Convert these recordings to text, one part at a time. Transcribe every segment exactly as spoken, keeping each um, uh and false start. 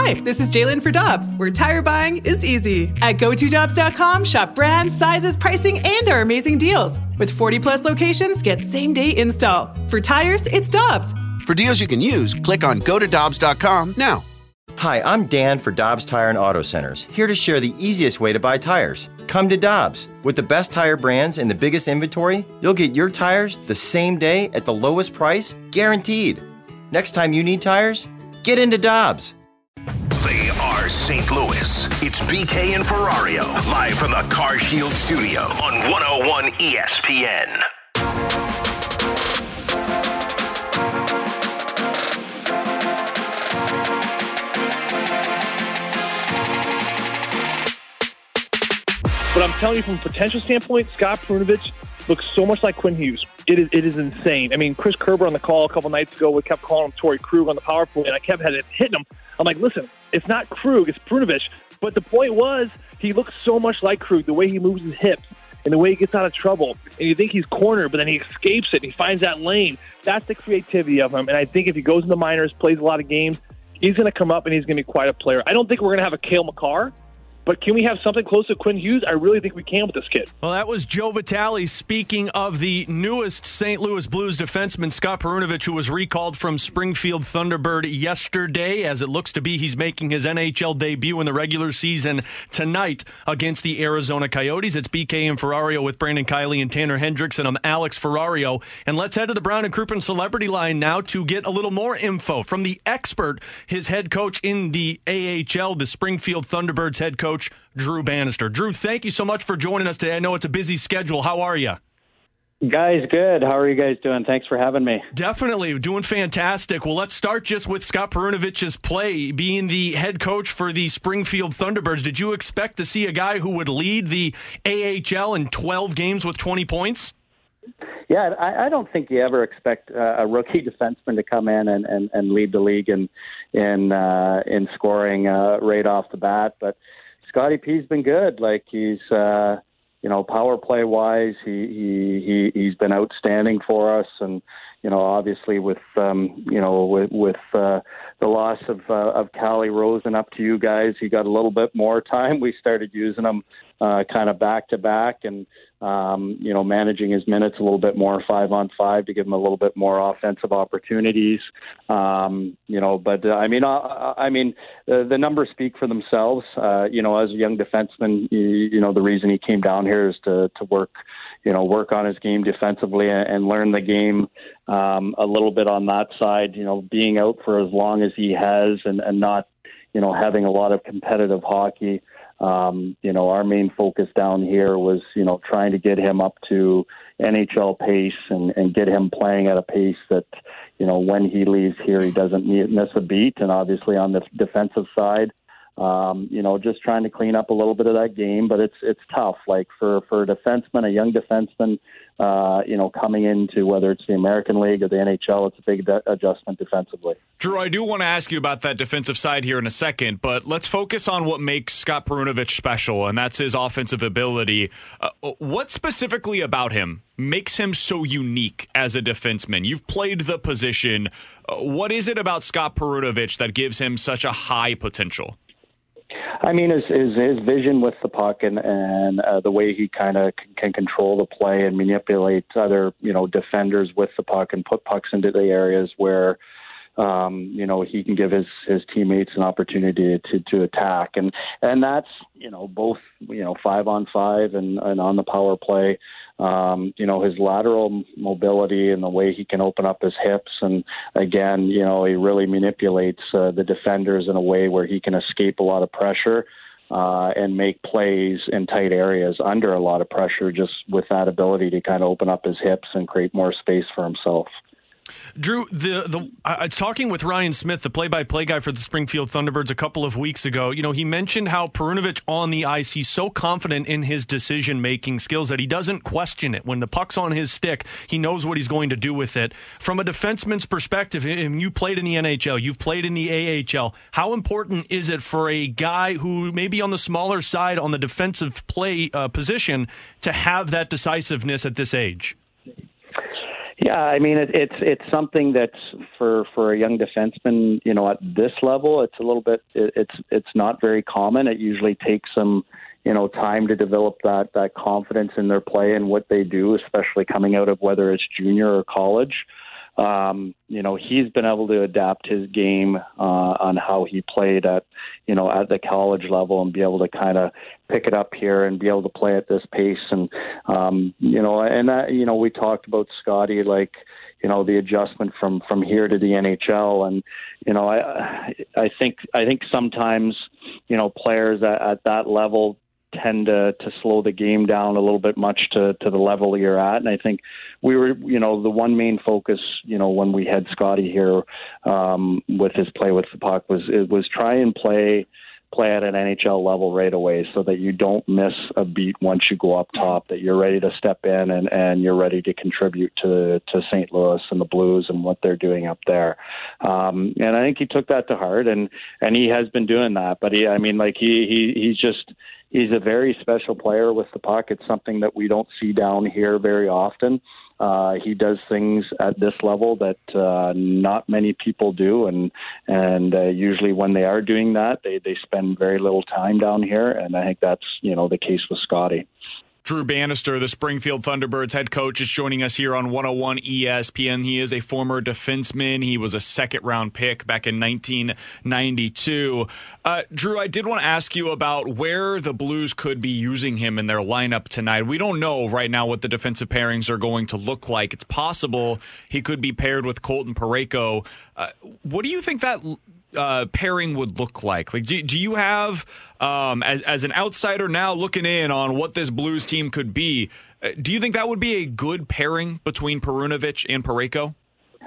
Hi, this is Jalen for Dobbs, where tire buying is easy. At go to dobbs dot com, shop brands, sizes, pricing, and our amazing deals. With forty plus locations, get same-day install. For tires, it's Dobbs. For deals you can use, click on go to dobbs dot com now. Hi, I'm Dan for Dobbs Tire and Auto Centers, here to share the easiest way to buy tires. Come to Dobbs. With the best tire brands and the biggest inventory, you'll get your tires the same day at the lowest price, guaranteed. Next time you need tires, get into Dobbs. They are Saint Louis. It's B K and Ferrario, live from the Car Shield studio on one oh one E S P N. But I'm telling you, from a potential standpoint, Scott Perunovich looks so much like Quinn Hughes. It is it is insane. I mean, Chris Kerber on the call a couple nights ago, we kept calling him Torrey Krug on the power play, and I kept hitting him. I'm like, listen, it's not Krug, it's Perunovich. But the point was, he looks so much like Krug, the way he moves his hips and the way he gets out of trouble. And you think he's cornered, but then he escapes it, and he finds that lane. That's the creativity of him. And I think if he goes in the minors, plays a lot of games, he's going to come up and he's going to be quite a player. I don't think we're going to have a Cale Makar, but can we have something close to Quinn Hughes? I really think we can with this kid. Well, that was Joe Vitale speaking of the newest Saint Louis Blues defenseman, Scott Perunovich, who was recalled from Springfield Thunderbird yesterday. As it looks to be, he's making his N H L debut in the regular season tonight against the Arizona Coyotes. It's B K and Ferrario with Brandon Kiley and Tanner Hendrickson. I'm Alex Ferrario. And let's head to the Brown and Crouppen Celebrity Line now to get a little more info from the expert, his head coach in the A H L, the Springfield Thunderbirds head coach, Drew Bannister. Drew, thank you so much for joining us today. I know it's a busy schedule. How are you? Guys, good. How are you guys doing? Thanks for having me. Definitely. Doing fantastic. Well, let's start just with Scott Perunovich's play. Being the head coach for the Springfield Thunderbirds, did you expect to see a guy who would lead the A H L in twelve games with twenty points? Yeah, I, I don't think you ever expect uh, a rookie defenseman to come in and, and, and lead the league in in, uh, in scoring uh, right off the bat. But Scotty P's been good. Like he's, uh, you know, power play wise, he he he he's been outstanding for us. And you know, obviously with um, you know with with uh, the loss of uh, of Callie Rosen up to you guys, he got a little bit more time. We started using him uh, kind of back to back, and um, you know, managing his minutes a little bit more, five on five, to give him a little bit more offensive opportunities. Um, you know, but uh, I mean, I, I mean, the, the numbers speak for themselves. Uh, you know, as a young defenseman, you, you know, the reason he came down here is to to work, you know, work on his game defensively and, and learn the game um, a little bit on that side. You know, being out for as long as he has and, and not, you know, having a lot of competitive hockey. Um, you know, our main focus down here was, you know, trying to get him up to N H L pace and, and get him playing at a pace that, you know, when he leaves here, he doesn't miss a beat. And obviously on the defensive side, um, you know, just trying to clean up a little bit of that game. But it's it's tough. Like for, for a defenseman, a young defenseman, uh, you know, coming into whether it's the American League or the N H L, it's a big de- adjustment defensively. Drew, I do want to ask you about that defensive side here in a second, but let's focus on what makes Scott Perunovich special, and that's his offensive ability. Uh, what specifically about him makes him so unique as a defenseman? You've played the position. Uh, what is it about Scott Perunovich that gives him such a high potential? I mean, his his, his vision with the puck and and uh, the way he kind of c- can control the play and manipulate other, you know, defenders with the puck and put pucks into the areas where, um, you know, he can give his, his teammates an opportunity to, to attack. And, and that's, you know, both, you know, five on five and, and on the power play. Um, you know, his lateral mobility and the way he can open up his hips. And again, you know, he really manipulates uh, the defenders in a way where he can escape a lot of pressure uh, and make plays in tight areas under a lot of pressure, just with that ability to kind of open up his hips and create more space for himself. Drew, the the uh, talking with Ryan Smith, the play-by-play guy for the Springfield Thunderbirds, a couple of weeks ago, you know, he mentioned how Perunovich on the ice, he's so confident in his decision-making skills that he doesn't question it. When the puck's on his stick, he knows what he's going to do with it. From a defenseman's perspective, and you played in the N H L, you've played in the A H L, how important is it for a guy who may be on the smaller side on the defensive play uh, position to have that decisiveness at this age? Yeah, I mean it, it's it's something that's for, for a young defenseman, you know, at this level, it's a little bit it, it's it's not very common. It usually takes some, you know, time to develop that that confidence in their play and what they do, especially coming out of whether it's junior or college. Um, you know, he's been able to adapt his game uh, on how he played at, you know, at the college level and be able to kind of pick it up here and be able to play at this pace. And, um, you know, and that, you know, we talked about Scotty, like, you know, the adjustment from, from here to the N H L. And, you know, I, I think, I think sometimes, you know, players at, at that level tend to, to slow the game down a little bit much to, to the level you're at. And I think we were, you know, the one main focus, you know, when we had Scotty here um, with his play with the puck was, it was try and play, play at an N H L level right away so that you don't miss a beat once you go up top, that you're ready to step in and, and you're ready to contribute to, to Saint Louis and the Blues and what they're doing up there. Um, and I think he took that to heart and, and he has been doing that, but he, I mean, like he, he, he's just, he's a very special player with the puck. It's something that we don't see down here very often. Uh, he does things at this level that uh, not many people do, and and uh, usually when they are doing that, they, they spend very little time down here, and I think that's, you know, the case with Scotty. Drew Bannister, the Springfield Thunderbirds head coach, is joining us here on one oh one E S P N. He is a former defenseman. He was a second-round pick back in nineteen ninety-two. Uh, Drew, I did want to ask you about where the Blues could be using him in their lineup tonight. We don't know right now what the defensive pairings are going to look like. It's possible he could be paired with Colton Parayko. Uh, what do you think that Uh, pairing would look like? Like, do, do you have, um, as as an outsider now looking in on what this Blues team could be, uh, do you think that would be a good pairing between Perunovich and Parayko?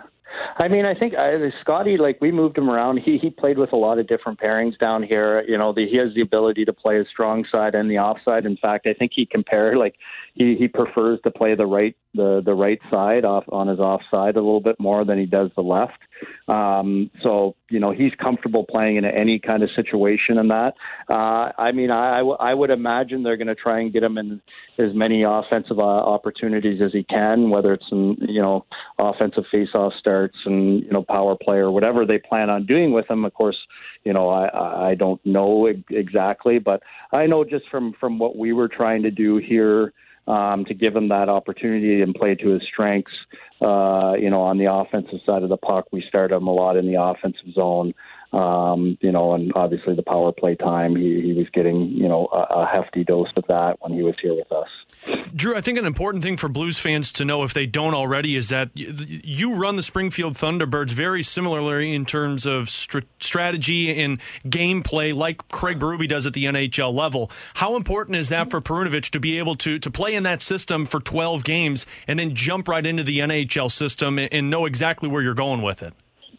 I mean, I think uh, Scotty, like, we moved him around. He he played with a lot of different pairings down here. You know, the, he has the ability to play his strong side and the offside. In fact, I think he compared, like, he, he prefers to play the right the the right side off on his offside a little bit more than he does the left. Um, so, you know, he's comfortable playing in any kind of situation in that. Uh, I mean, I, I, w- I would imagine they're going to try and get him in as many offensive uh, opportunities as he can, whether it's in, you know, offensive face-off starts and, you know, power play or whatever they plan on doing with him. Of course, you know, I, I don't know exactly, but I know just from, from what we were trying to do here, Um, to give him that opportunity and play to his strengths. Uh, you know, on the offensive side of the puck, we started him a lot in the offensive zone. Um, you know, and obviously the power play time, he, he was getting, you know, a, a hefty dose of that when he was here with us. Drew, I think an important thing for Blues fans to know, if they don't already, is that you run the Springfield Thunderbirds very similarly in terms of st- strategy and gameplay, like Craig Berube does at the N H L level. How important is that for Perunovich to be able to to play in that system for twelve games and then jump right into the N H L system and, and know exactly where you're going with it?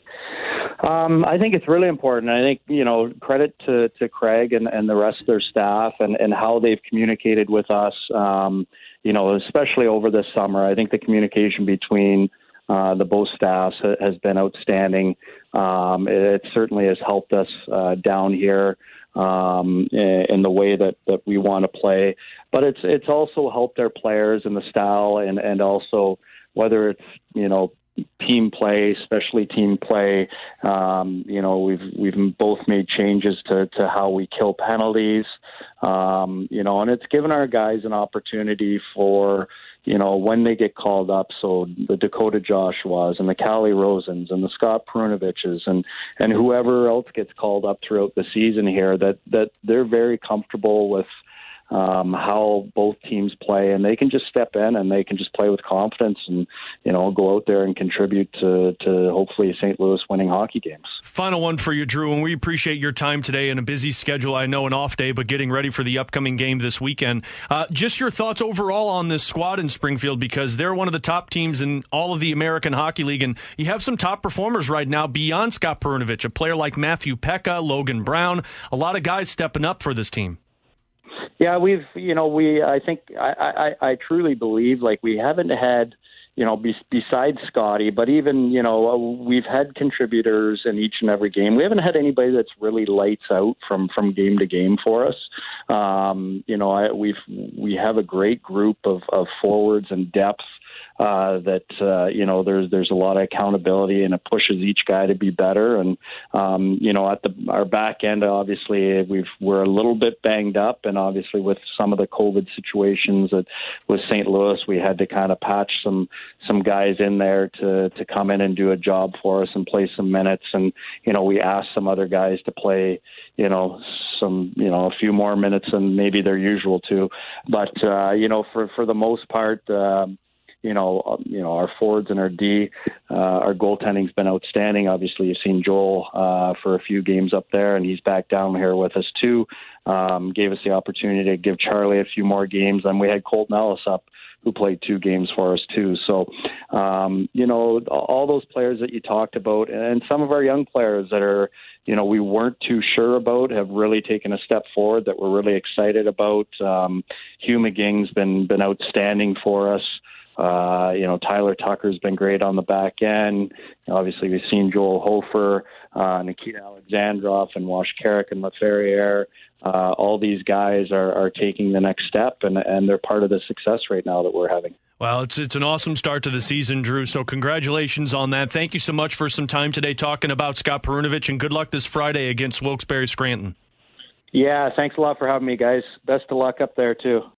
Um, I think it's really important. I think, you know, credit to, to Craig and, and the rest of their staff and, and how they've communicated with us, um, you know, especially over this summer. I think the communication between uh, the both staffs has been outstanding. Um, it certainly has helped us uh, down here um, in, in the way that, that we want to play. But it's it's also helped our players and the style and, and also whether it's, you know, team play, especially team play. Um, you know, we've we've both made changes to, to how we kill penalties. Um, you know, and it's given our guys an opportunity for, you know, when they get called up. So the Dakota Joshuas and the Callie Rosens and the Scott Perunoviches and and whoever else gets called up throughout the season here, that that they're very comfortable with Um, how both teams play, and they can just step in and they can just play with confidence and, you know, go out there and contribute to, to hopefully Saint Louis winning hockey games. Final one for you, Drew, and we appreciate your time today in a busy schedule. I know an off day, but getting ready for the upcoming game this weekend. Uh, just your thoughts overall on this squad in Springfield, because they're one of the top teams in all of the American Hockey League, and you have some top performers right now beyond Scott Perunovich, a player like Matthew Pekka, Logan Brown, a lot of guys stepping up for this team. Yeah, we've, you know, we, I think, I, I, I truly believe, like, we haven't had, you know, be, besides Scotty, but even, you know, we've had contributors in each and every game. We haven't had anybody that's really lights out from, from game to game for us. Um, you know, I, we've, we have a great group of, of forwards and depth. uh, that uh, you know there's there's a lot of accountability, and it pushes each guy to be better. And um, you know, at the our back end, obviously we've we're a little bit banged up, and obviously with some of the COVID situations that with Saint Louis, we had to kind of patch some some guys in there to to come in and do a job for us and play some minutes. And you know, we asked some other guys to play, you know, some you know a few more minutes than maybe they're usual to. But uh, you know, for for the most part. Um, You know, um, you know, our forwards and our D, uh, our goaltending's been outstanding. Obviously, you've seen Joel uh, for a few games up there, and he's back down here with us too. Um, gave us the opportunity to give Charlie a few more games, and we had Colton Ellis up, who played two games for us too. So, um, you know, all those players that you talked about, and some of our young players that are, you know, we weren't too sure about, have really taken a step forward that we're really excited about. Um, Hugh McGing's been been outstanding for us. Uh, you know, Tyler Tucker's been great on the back end. Obviously, we've seen Joel Hofer, uh, Nikita Alexandrov, and Wash Carrick and LaFerriere. Uh, all these guys are, are taking the next step, and, and they're part of the success right now that we're having. Well, it's it's an awesome start to the season, Drew, so congratulations on that. Thank you so much for some time today talking about Scott Perunovich, and good luck this Friday against Wilkes-Barre Scranton. Yeah, thanks a lot for having me, guys. Best of luck up there, too.